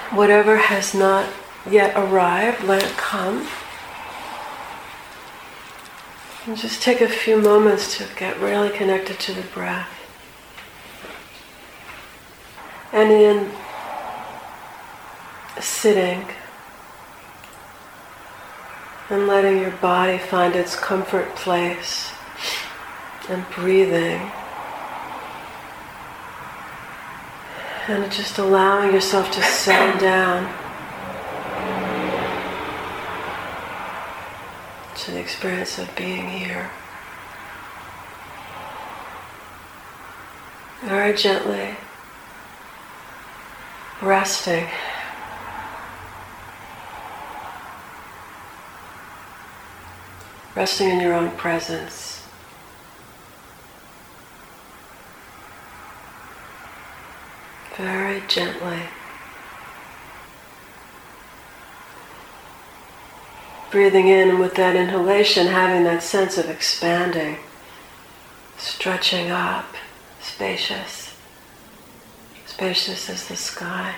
Whatever has not yet arrived, let it come. And just take a few moments to get really connected to the breath. And in sitting and letting your body find its comfort place and breathing. And just allowing yourself to settle down to the experience of being here. Very gently resting. Resting in your own presence. Very gently. Breathing in, and with that inhalation, having that sense of expanding, stretching up, spacious. Spacious as the sky.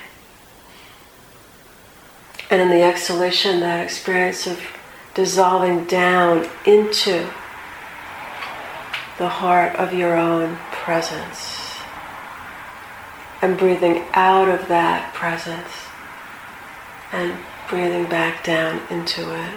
And in the exhalation, that experience of dissolving down into the heart of your own presence. And breathing out of that presence and breathing back down into it.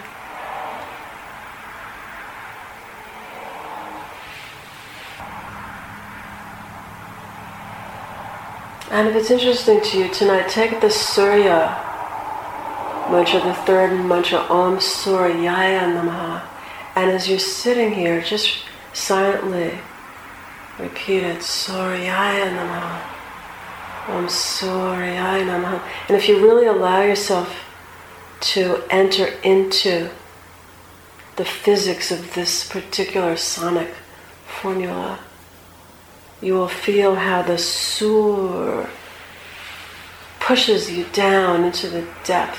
And if it's interesting to you tonight, take the Surya mantra, the third mantra, Om Suryaya Namaha. And as you're sitting here, just silently repeat it, Suryaya Namaha. Om Suryaya Namaha. And if you really allow yourself to enter into the physics of this particular sonic formula, you will feel how the Sur pushes you down into the depth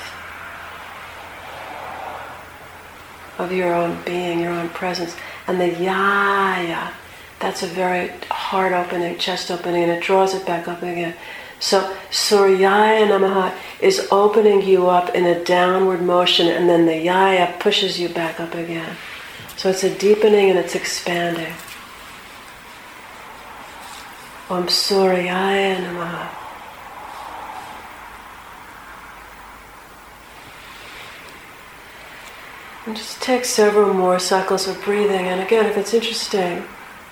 of your own being, your own presence. And the Yaya, that's a very heart opening, chest opening, and it draws it back up again. So Suryaya Namaha is opening you up in a downward motion, and then the Yaya pushes you back up again. So it's a deepening and it's expanding. Om Suryaya Namaha. And just take several more cycles of breathing. And again, if it's interesting,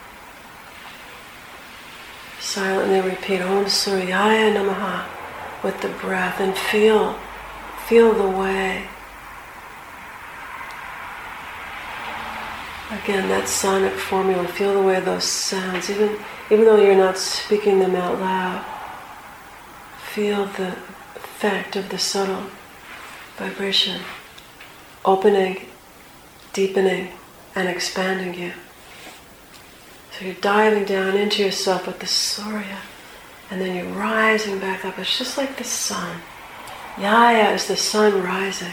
silently repeat Om Suryaya Namaha with the breath and feel the way. Again, that sonic formula, feel the way those sounds, even though you're not speaking them out loud, feel the effect of the subtle vibration, opening, deepening, and expanding you. So you're diving down into yourself with the Surya, and then you're rising back up. It's just like the sun. Yaya is the sun rising.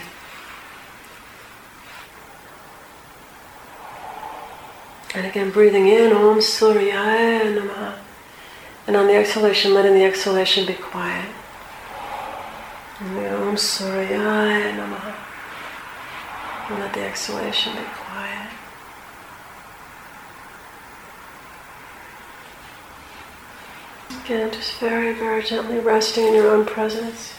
And again, breathing in, Om Suryaya Namaha. And on the exhalation, letting the exhalation be quiet. And Om Suryaya Namaha. And let the exhalation be quiet. Again, just very, very gently resting in your own presence.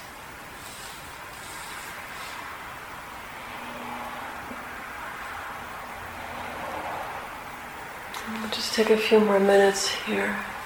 And we'll just take a few more minutes here.